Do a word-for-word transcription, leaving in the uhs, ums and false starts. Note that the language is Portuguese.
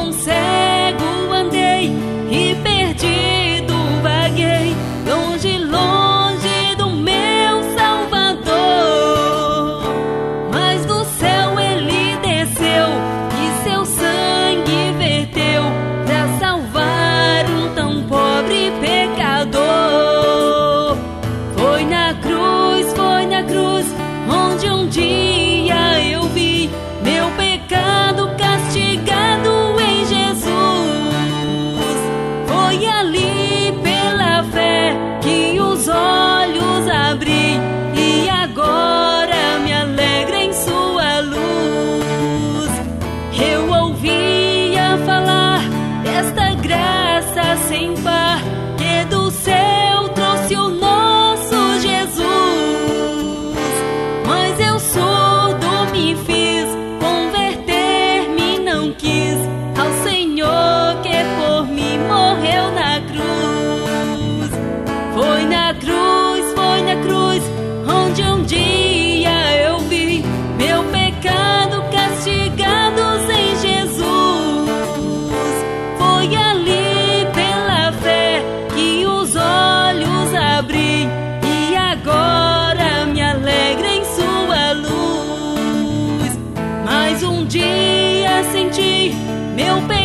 um cego andei e perdido vaguei, longe, longe do meu Salvador. Mas do céu ele desceu e seu sangue verteu pra salvar um tão pobre pecador. Foi na cruz, foi na cruz, onde um dia eu vi meu pecado castigado em Jesus. Foi ali pela fé que os olhos abri e agora me alegra em sua luz. Eu ouvia falar desta graça sem par que do céu trouxe o nosso Jesus. Mas eu surdo me fiz, converter-me não quis ao Senhor que por mim morreu na cruz. Foi na cruz, foi na cruz, onde um dia eu vi meu pecado castigado em Jesus. Foi ali pela fé que os olhos abri e agora me alegra em sua luz. Mais um dia senti meu pecado